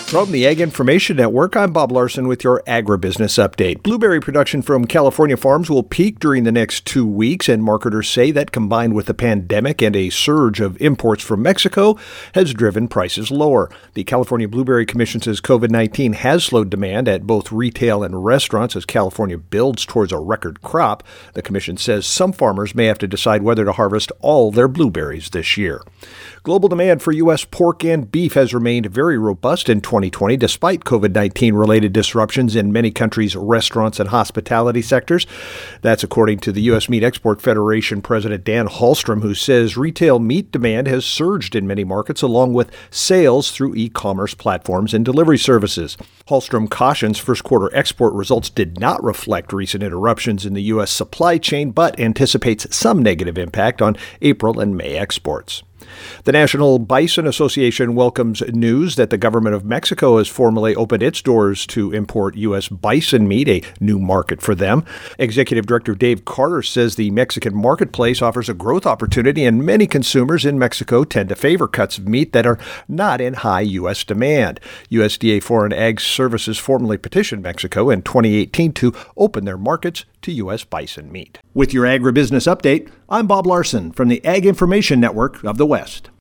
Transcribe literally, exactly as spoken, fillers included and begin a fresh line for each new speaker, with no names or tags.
From the Ag Information Network, I'm Bob Larson with your agribusiness update. Blueberry production from California farms will peak during the next two weeks, and marketers say that combined with the pandemic and a surge of imports from Mexico has driven prices lower. The California Blueberry Commission says covid nineteen has slowed demand at both retail and restaurants as California builds towards a record crop. The commission says some farmers may have to decide whether to harvest all their blueberries this year. Global demand for U S pork and beef has remained very robust in twenty twenty despite covid nineteen related disruptions in many countries' restaurants and hospitality sectors. That's according to the U S Meat Export Federation President Dan Hallstrom, who says retail meat demand has surged in many markets along with sales through e-commerce platforms and delivery services. Hallstrom cautions first quarter export results did not reflect recent interruptions in the U S supply chain, but anticipates some negative impact on April and May exports. The National Bison Association welcomes news that the government of Mexico has formally opened its doors to import U S bison meat, a new market for them. Executive Director Dave Carter says the Mexican marketplace offers a growth opportunity, and many consumers in Mexico tend to favor cuts of meat that are not in high U S demand. U S D A Foreign Ag Services formally petitioned Mexico in twenty eighteen to open their markets to U S bison meat. With your agribusiness update, I'm Bob Larson from the Ag Information Network of the West.